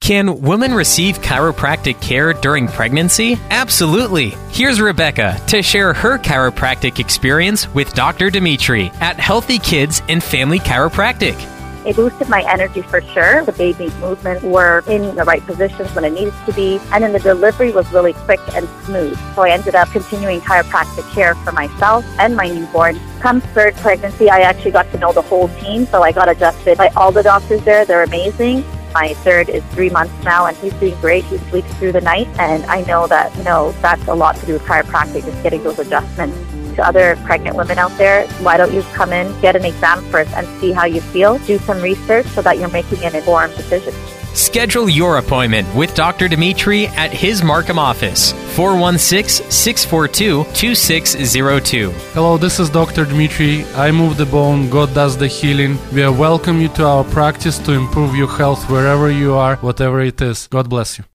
Can women receive chiropractic care during pregnancy? Absolutely. Here's Rebecca to share her chiropractic experience with Dr. Dimitri at Healthy Kids and Family Chiropractic. It boosted my energy for sure. The baby's movements were in the right positions when it needed to be, and then the delivery was really quick and smooth. So I ended up continuing chiropractic care for myself and my newborn. Come third pregnancy, I actually got to know the whole team, so I got adjusted by all the doctors there. They're amazing. My third is 3 months now, and he's doing great. He sleeps through the night, and I know that, that's a lot to do with chiropractic, just getting those adjustments. To other pregnant women out there, why don't you come in, get an exam first, and see how you feel? Do some research so that you're making an informed decision. Schedule your appointment with Dr. Dimitri at his Markham office, 416-642-2602. Hello, this is Dr. Dimitri. I move the bone, God does the healing. We welcome you to our practice to improve your health wherever you are, whatever it is. God bless you.